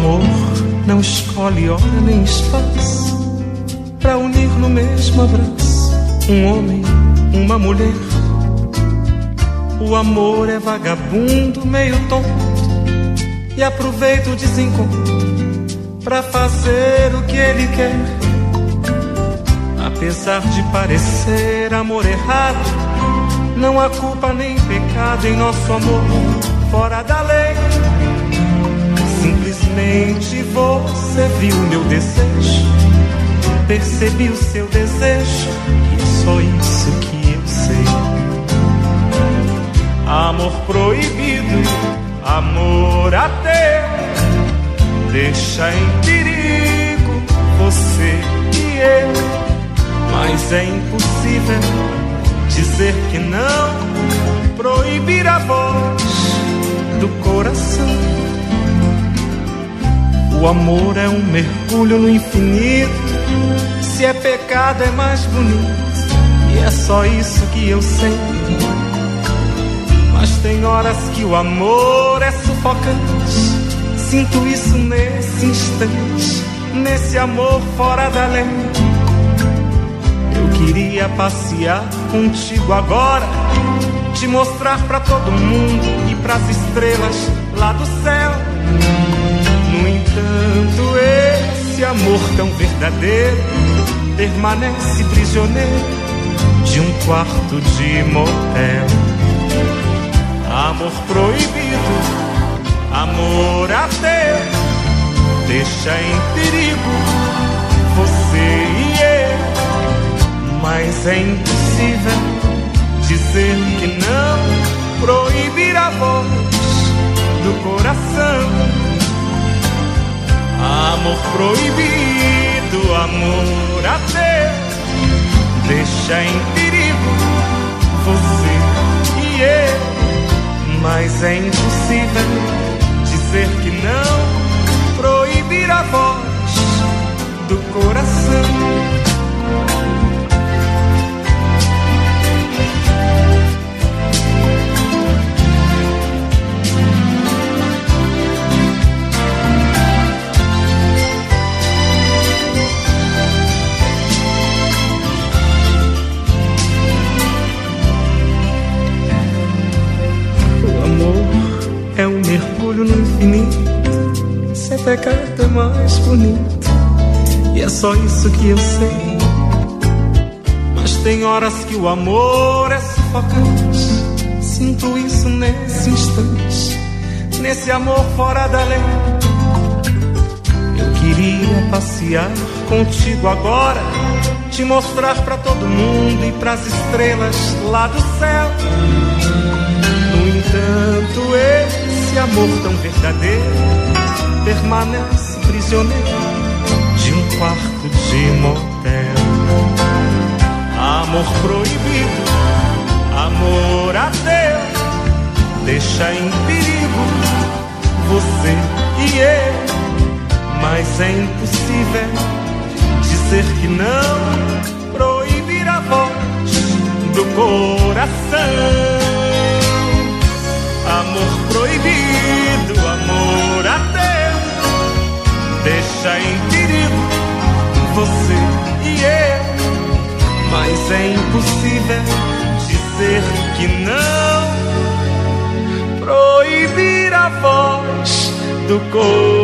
amor não escolhe hora nem espaço pra unir no mesmo abraço um homem, uma mulher. O amor é vagabundo, meio tonto, e aproveita o desencontro pra fazer o que ele quer. Apesar de parecer amor errado, não há culpa nem pecado em nosso amor fora da lei. Simplesmente você viu meu desejo, percebi o seu desejo, e é só isso que eu sei. Amor proibido, amor ateu, deixa em perigo você e eu. Mas é impossível dizer que não, proibir a voz do coração. O amor é um mergulho no infinito, se é pecado é mais bonito, e é só isso que eu sei. Mas tem horas que o amor é sufocante, sinto isso nesse instante, nesse amor fora da lei. Eu queria passear contigo agora, te mostrar pra todo mundo e pras estrelas lá do céu. No entanto, esse amor tão verdadeiro permanece prisioneiro de um quarto de motel. Amor proibido, amor ateu, deixa em perigo você e eu. Mas é impossível dizer que não, proibir a voz do coração. Amor proibido, amor ateu, deixa em perigo você e eu. Mas é impossível dizer que não, proibir a voz do coração. É um mergulho no infinito, se é pecado é mais bonito, e é só isso que eu sei. Mas tem horas que o amor é sufocante, sinto isso nesse instante, nesse amor fora da lei. Eu queria passear contigo agora, te mostrar pra todo mundo e pras estrelas lá do céu. No entanto, esse amor tão verdadeiro permanece prisioneiro de um quarto de motel. Amor proibido, amor ateu, deixa em perigo você e eu. Mas é impossível dizer que não, proibir a voz do coração. Amor proibido, amor ateu, deixa em perigo você e eu. Mas é impossível dizer que não, proibir a voz do coração.